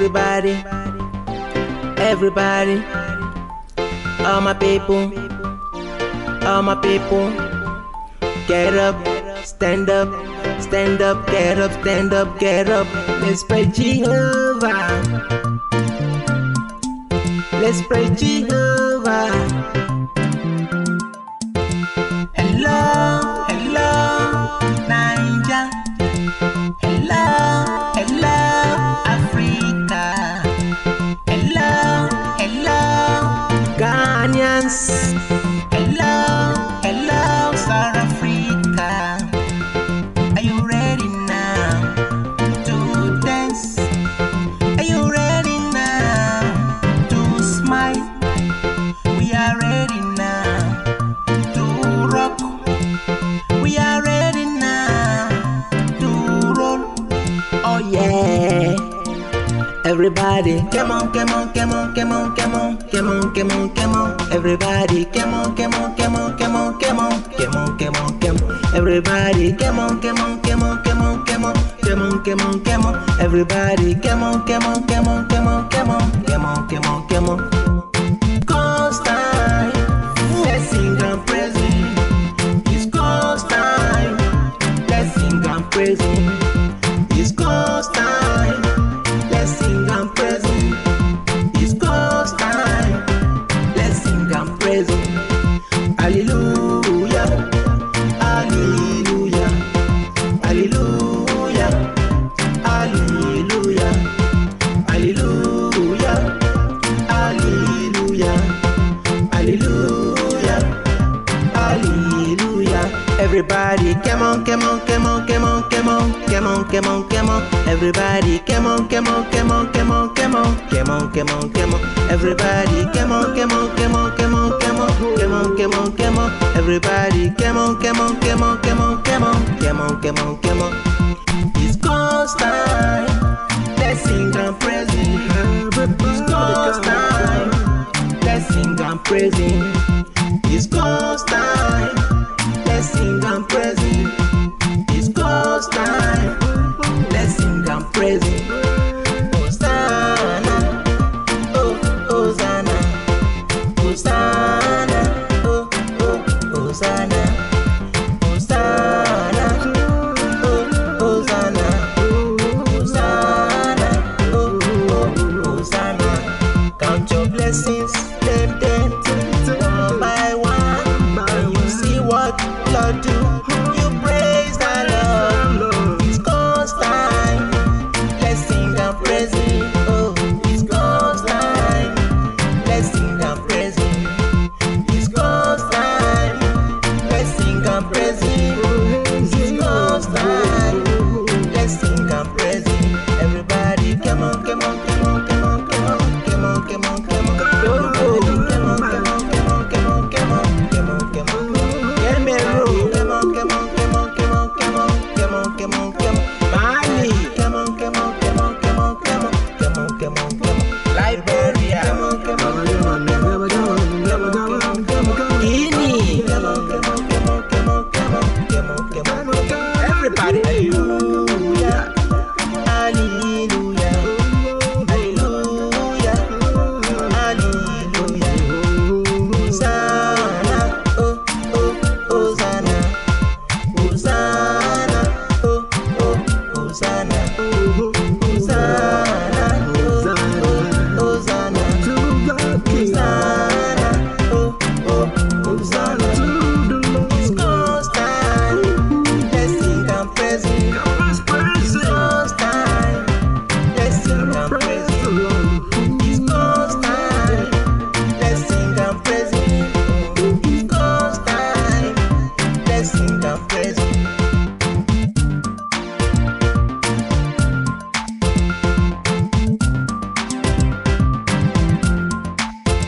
Everybody, everybody, all my people, get up, stand up, stand up, get up, stand up, get up. Let's pray Jehovah. Let's pray Jehovah. Hello, hello, Niger. Hello, hello, Africa. Hello, hello, Ghanaians. Hello, hello, South Africa. Are you ready now to dance? Are you ready now to smile? We are ready now to rock. We are ready now to roll. Oh yeah. Everybody, come on, come on, come on, come on, come on, come on, come on, come on. Everybody, come on, come on, come on, come on, come on, come on, come on, come on. Everybody, come on, come on, come on, come on, come on, come on, come on, come on. Everybody, come on, come on, come on, come on, come on, come on, come on, come on. Cause time, let's sing and praise Him. It's cause time, let's sing and praise Him. It's cause time. Let's sing and praise Him. It's cause time. Let's sing and praise Him. Hallelujah, hallelujah, hallelujah, hallelujah, hallelujah, hallelujah, hallelujah, hallelujah. Everybody, come on, come on, come on, come on, come on, come on, come on, come on. Everybody, come on, come on, come on, come on, come on, come on, come on, come on. Everybody, come on, come on, come on, come on, come on, come on, come on, come on. Everybody, come on, come on, come on, come on, come on, come on, come on, come on. It's cause time. Let's sing and praise Him. It's cause time. Let's sing and praise Him. It's cause time. Let's sing and praise Him. It's cause time. Let's sing and praise Him. Hosanna, oh Hosanna, Hosanna, oh Hosanna, Hosanna, oh Hosanna, Hosanna, oh Hosanna. Count your blessings, them, one by one. When you see what Lord do, you praise the Lord. It's cause time. Let's sing and praise Him. Oh, it's cause time. Let's sing and praise Him. It's cause time. Let's sing and praise Him. It's cause time. Let's sing and praise Him. Everybody, come on, come on, come on, come on, come on, come on, come on, come on. Everybody, come on, come on, come on, come on, come on, come on, come on. Get me a room. Come on, come on, come on, come on, come on, come on, come on, come on. Mali, come on, come on, come on, come on, come on, come on, come on, come on. Liberia, come on, come on, come on, come on, come on, come on, come on. Guinea, come on, come on, come on, come on, come on, come on, come on. Everybody.